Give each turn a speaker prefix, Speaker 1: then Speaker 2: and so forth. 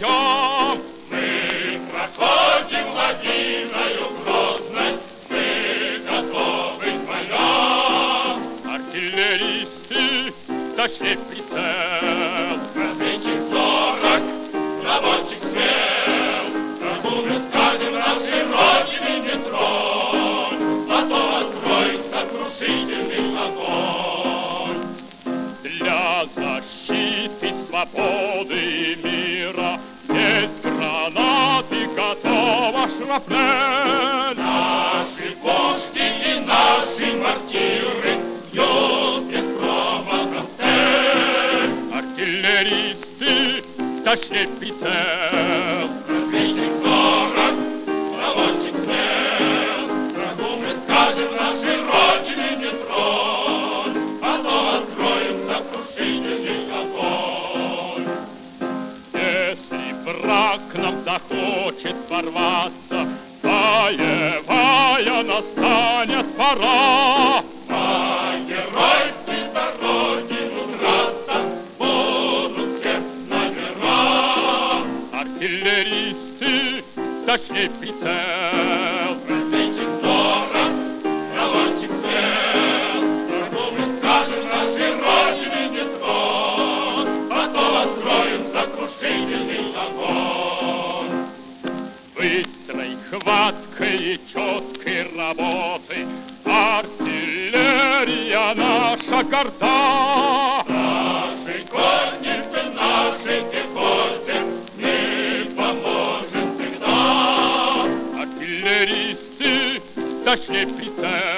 Speaker 1: вдвоем.
Speaker 2: Мы проходим ладиною Грозной, мы готовы к боям.
Speaker 1: Артиллеристы, тащи прицел.
Speaker 2: Разведчик зорок, наводчик смел. Врагу мы скажем, нашей Родины не тронь, а то откроем сокрушительный огонь.
Speaker 1: Для защиты свободы и мира есть гранаты, готова шрапнель.
Speaker 2: Наши пушки и наши мортиры бьют без промаха в цель.
Speaker 1: Артиллеристы, тащи прицел.
Speaker 2: Разведчик зорок, наводчик смел. Врагу мы скажем, нашей Родины не тронь, а то откроем сокрушительный огонь.
Speaker 1: Если враг к нам захочет ворваться, боевая настанет пора.
Speaker 2: А геройцы за Родину драться будут все номера.
Speaker 1: Артиллеристы, тащи прицел.
Speaker 2: Разведчик зорок, наводчик смел. Врагу мы скажем, нашей Родины не тронь, а то откроем сокрушительный огонь.
Speaker 1: Быстрой, хваткой и четкой работы артиллерия наша горда.
Speaker 2: Нашей коннице, нашей пехоте мы поможем всегда.
Speaker 1: Артиллеристы, тащи прицел.